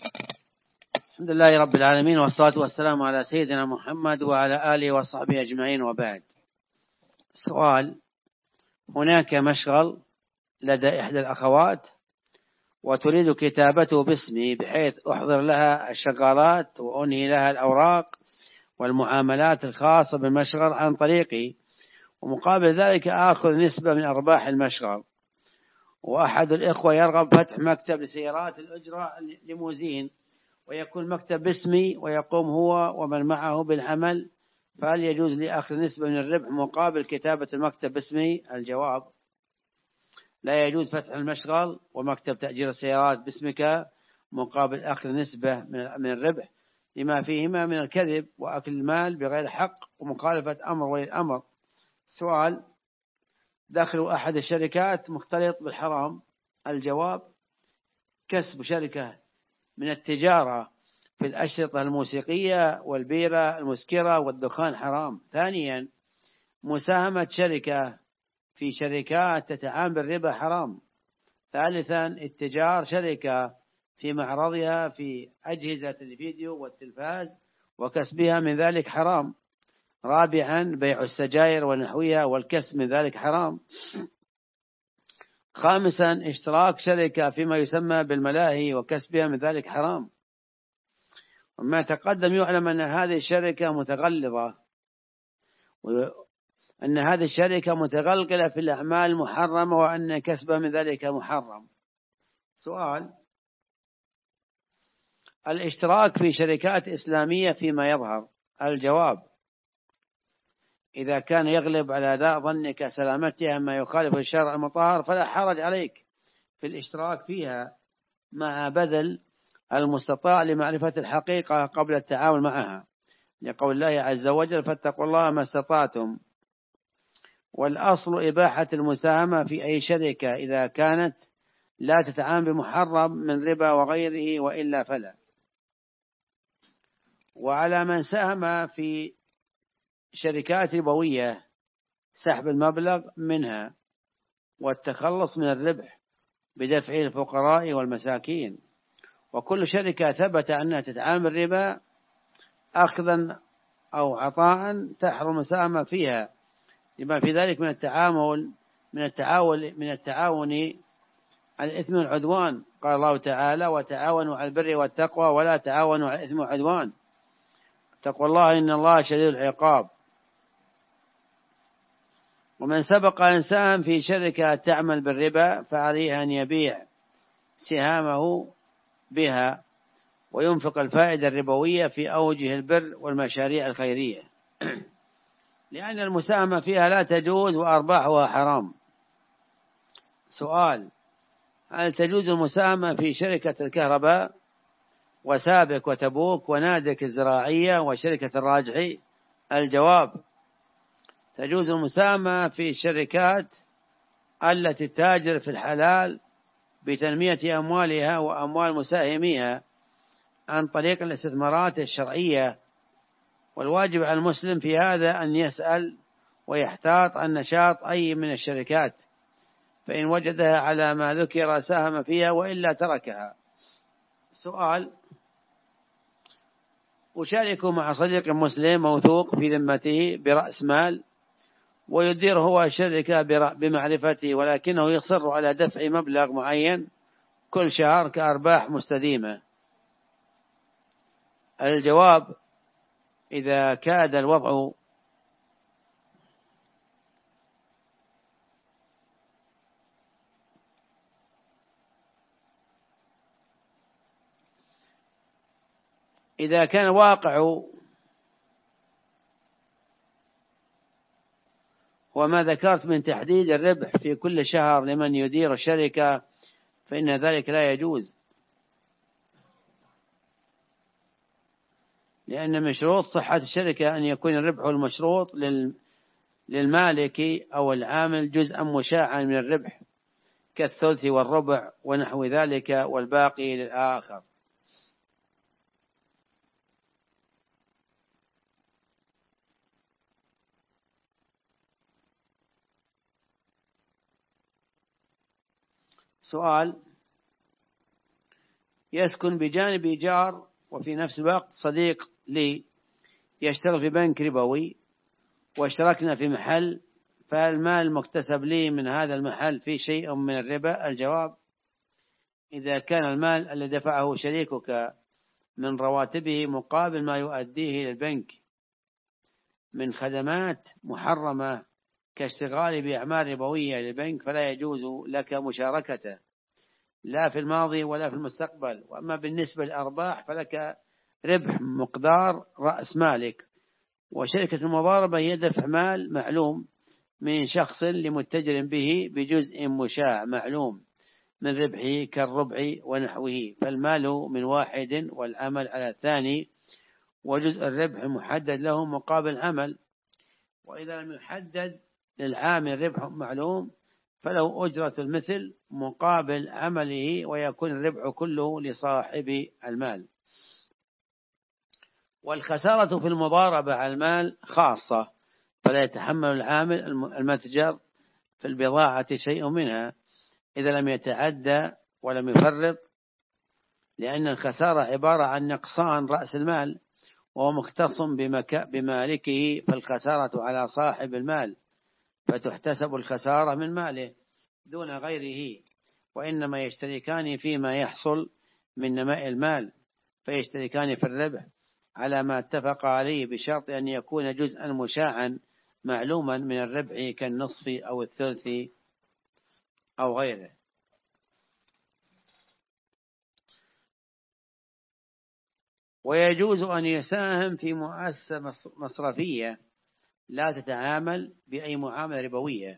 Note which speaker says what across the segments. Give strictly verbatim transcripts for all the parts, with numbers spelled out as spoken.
Speaker 1: الحمد لله رب العالمين، والصلاة والسلام على سيدنا محمد وعلى آله وصحبه أجمعين، وبعد. سؤال: هناك مشغل لدى إحدى الأخوات وتريد كتابته باسمي بحيث أحضر لها الشغالات وأنهي لها الأوراق والمعاملات الخاصة بالمشغل عن طريقي، ومقابل ذلك آخذ نسبة من أرباح المشغل. وأحد الإخوة يرغب فتح مكتب لسيارات الأجرة ليموزين، ويكون مكتب باسمي ويقوم هو ومن معه بالعمل، فهل يجوز لي أخذ نسبة من الربح مقابل كتابة المكتب باسمي؟ الجواب: لا يجوز فتح المشغل ومكتب تأجير السيارات باسمك مقابل أخذ نسبة من الربح، لما فيهما من الكذب وأكل المال بغير حق ومخالفة أمر ولي الأمر. سؤال: دخل أحد الشركات مختلط بالحرام. الجواب: كسب شركة من التجارة في الأشرطة الموسيقية والبيرة المسكرة والدخان حرام. ثانيا، مساهمة شركة في شركات تتعامل بالربا حرام. ثالثا، اتجار شركة في معرضها في أجهزة الفيديو والتلفاز وكسبها من ذلك حرام. رابعا، بيع السجائر ونحوها والكسب من ذلك حرام. خامسا، اشتراك شركة فيما يسمى بالملاهي وكسبها من ذلك حرام. وما تقدم يعلم أن هذه الشركة متغلظة، وأن هذه الشركة متغلغلة في الأعمال المحرمة، وأن كسبها من ذلك محرم. سؤال: الاشتراك في شركات إسلامية فيما يظهر. الجواب: إذا كان يغلب على ظنك سلامتها ما يخالف الشرع المطهر فلا حرج عليك في الاشتراك فيها، مع بذل المستطاع لمعرفة الحقيقة قبل التعامل معها، لقول الله عز وجل: فاتقوا الله ما استطعتم. والأصل إباحة المساهمة في أي شركة إذا كانت لا تتعامل بمحرم من ربا وغيره، وإلا فلا. وعلى من ساهم في شركات ربوية سحب المبلغ منها والتخلص من الربح بدفعه الفقراء والمساكين. وكل شركة ثبت أنها تتعامل بالربا أخذا أو عطاء تحرم المساهمة فيها، لما في ذلك من التعامل من التعاون من التعاون على الإثم والعدوان. قال الله تعالى: وتعاونوا على البر والتقوى ولا تعاونوا على الإثم والعدوان، اتقوا الله إن الله شديد العقاب. ومن سبق إنسان في شركة تعمل بالربا فعليه أن يبيع سهامه بها وينفق الفائدة الربوية في أوجه البر والمشاريع الخيرية، لأن المساهمة فيها لا تجوز وأرباحها حرام. سؤال: هل تجوز المساهمة في شركة الكهرباء وسابك وتبوك ونادك الزراعية وشركة الراجحي؟ الجواب: تجوز المساهمة في الشركات التي تتاجر في الحلال بتنمية أموالها وأموال مساهميها عن طريق الاستثمارات الشرعية. والواجب على المسلم في هذا أن يسأل ويحتاط عن نشاط أي من الشركات، فإن وجدها على ما ذكر ساهم فيها، وإلا تركها. سؤال: أشارك مع صديق مسلم موثوق في ذمته برأس مال ويدير هو الشركة بمعرفته، ولكنه يصر على دفع مبلغ معين كل شهر كأرباح مستديمة. الجواب: إذا كاد الوضع إذا كان الواقع وما ذكرت من تحديد الربح في كل شهر لمن يدير الشركة فإن ذلك لا يجوز، لأن من شروط صحة الشركة أن يكون الربح المشروط للمالك أو العامل جزءا مشاعا من الربح كالثلث والربع ونحو ذلك، والباقي للآخر. سؤال: يسكن بجانب جار وفي نفس الوقت صديق لي يشتغل في بنك ربوي واشتركنا في محل، فالمال المكتسب لي من هذا المحل في شيء من الربا؟ الجواب: إذا كان المال الذي دفعه شريكك من رواتبه مقابل ما يؤديه للبنك من خدمات محرمة كاشتغال بأعمال ربوية للبنك فلا يجوز لك مشاركته لا في الماضي ولا في المستقبل. وأما بالنسبة للأرباح فلك ربح مقدار رأس مالك، وشركة المضاربة هي دفع مال معلوم من شخص لمتجر به بجزء مشاع معلوم من ربحه كالربع ونحوه، فالمال من واحد والعمل على الثاني، وجزء الربح محدد له مقابل عمل. وإذا لم يحدد للعامل ربح معلوم فله أجرة المثل مقابل عمله، ويكون الربح كله لصاحب المال. والخسارة في المضاربة على المال خاصة، فلا يتحمل العامل المتجر في البضاعة شيء منها إذا لم يتعدى ولم يفرط، لأن الخسارة عبارة عن نقصان رأس المال وهو مختص بمالكه، فالخسارة على صاحب المال فتحتسب الخسارة من ماله دون غيره، وإنما يشتركان فيما يحصل من نماء المال، فيشتركان في الربح على ما اتفق عليه بشرط أن يكون جزءا مشاعا معلوما من الربح كالنصف أو الثلث أو غيره. ويجوز أن يساهم في مؤسسة مصرفية لا تتعامل بأي معاملة ربوية،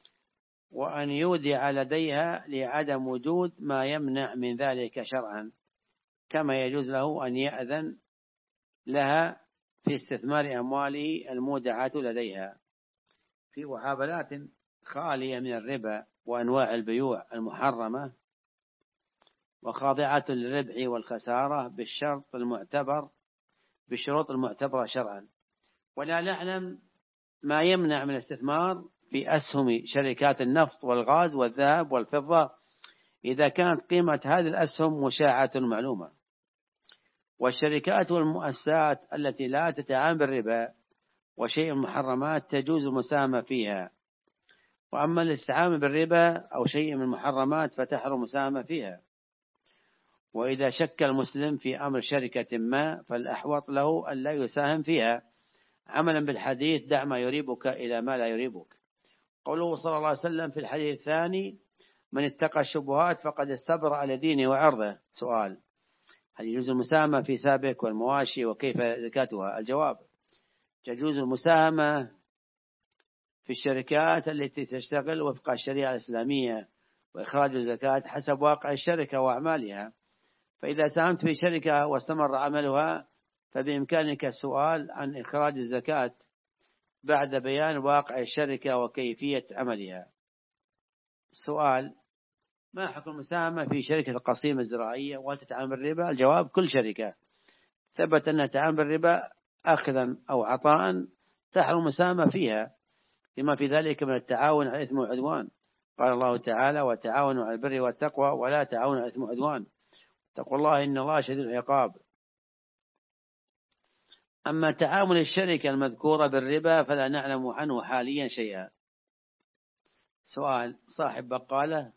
Speaker 1: وأن يودع لديها لعدم وجود ما يمنع من ذلك شرعا، كما يجوز له أن يأذن لها في استثمار أمواله المودعة لديها في محابلات خالية من الربا وأنواع البيوع المحرمة وخاضعة للربح والخسارة بالشرط المعتبر بالشروط المعتبرة شرعا. ولا نعلم ما يمنع من الاستثمار في أسهم شركات النفط والغاز والذهب والفضة إذا كانت قيمة هذه الأسهم مشاعة معلومة. والشركات والمؤسسات التي لا تتعامل بالربا وشيء المحرمات تجوز المساهمة فيها، وأما التعامل بالربا أو شيء من المحرمات فتحرم المساهمة فيها. وإذا شك المسلم في أمر شركة ما فالأحوط له أن لا يساهم فيها عملا بالحديث: دع ما يريبك إلى ما لا يريبك. قوله صلى الله عليه وسلم في الحديث الثاني: من اتقى الشبهات فقد استبرأ لدينه وعرضه. سؤال: هل يجوز المساهمة في سابك والمواشي وكيف زكاتها؟ الجواب: تجوز المساهمة في الشركات التي تشتغل وفق الشريعة الإسلامية وإخراج الزكاة حسب واقع الشركة وأعمالها. فإذا ساهمت في شركة واستمر عملها فبإمكانك السؤال عن إخراج الزكاة بعد بيان واقع الشركة وكيفية عملها. السؤال: ما حكم المساهمة في شركة القصيمة الزراعية وهل تتعامل بالربا؟ الجواب: كل شركة ثبت أنها تتعامل بالربا أخذا أو عطاء تحرم المساهمة فيها، لما في ذلك من التعاون على الإثم والعدوان. قال الله تعالى: وتعاونوا على البر والتقوى ولا تعاونوا على الإثم والعدوان، اتقوا الله إن الله شديد العقاب. أما تعامل الشركة المذكورة بالربا فلا نعلم عنه حاليا شيئا. سؤال: صاحب بقالة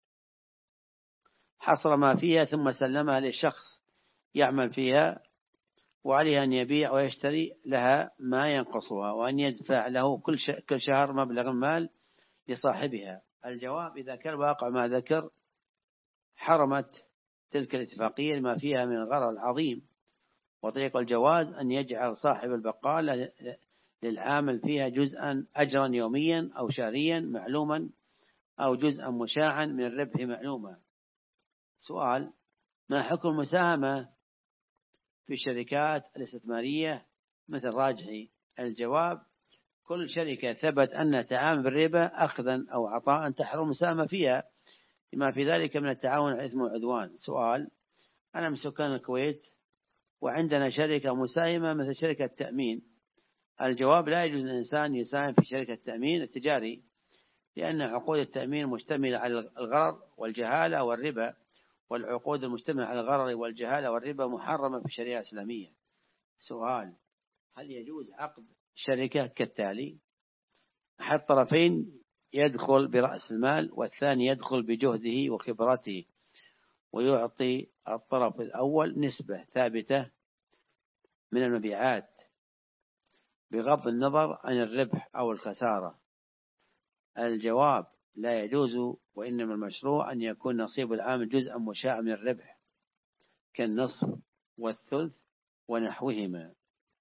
Speaker 1: حصر ما فيها ثم سلمها للشخص يعمل فيها وعليه أن يبيع ويشتري لها ما ينقصها وأن يدفع له كل شهر مبلغ المال لصاحبها. الجواب: إذا كان واقع ما ذكر حرمت تلك الاتفاقية لما فيها من الغرر العظيم. وطريق الجواز أن يجعل صاحب البقالة للعامل فيها جزءا أجرا يوميا أو شهريا معلوما أو جزءا مشاعا من الربح معلوما. سؤال: ما حكم المساهمة في الشركات الاستثمارية مثل راجحي؟ الجواب: كل شركة ثبت أن تعامل بالربا أخذا أو عطاء تحرم المساهمة فيها لما في ذلك من التعاون على الإثم والعدوان. سؤال: أنا من سكان الكويت وعندنا شركة مساهمة مثل شركة تأمين. الجواب: لا يجوز للإنسان يساهم في شركة التأمين التجاري، لأن عقود التأمين مشتملة على الغرر والجهالة والربا، والعقود المجتمعة على الغرر والجهالة والربا محرمة في الشريعة الإسلامية. سؤال: هل يجوز عقد شركة كالتالي؟ أحد الطرفين يدخل برأس المال والثاني يدخل بجهده وخبرته، ويعطي الطرف الأول نسبة ثابتة من المبيعات بغض النظر عن الربح أو الخسارة. الجواب: لا يجوز، وإنما المشروع أن يكون نصيب العامل جزءا مشاعا من الربح كالنصف والثلث ونحوهما.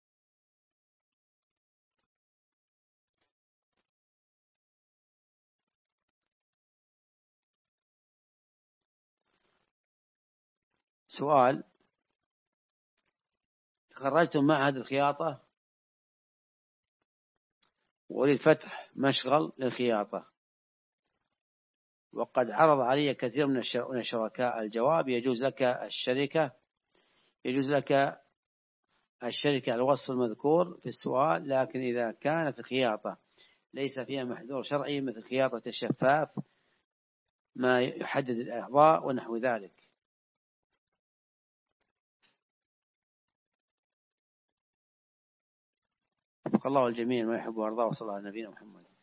Speaker 1: سؤال: تخرجت من معهد الخياطة وأريد فتح مشغل للخياطة، وقد عرض علي كثير من الشركاء. الجواب: يجوز لك الشركة يجوز لك الشركة على الوصف المذكور في السؤال، لكن إذا كانت الخياطة ليس فيها محذور شرعي مثل خياطة الشفاف ما يحدد الأعضاء ونحو ذلك. وفق الله الجميع ما يحب ويرضاه، وصلى الله على نبينا محمد.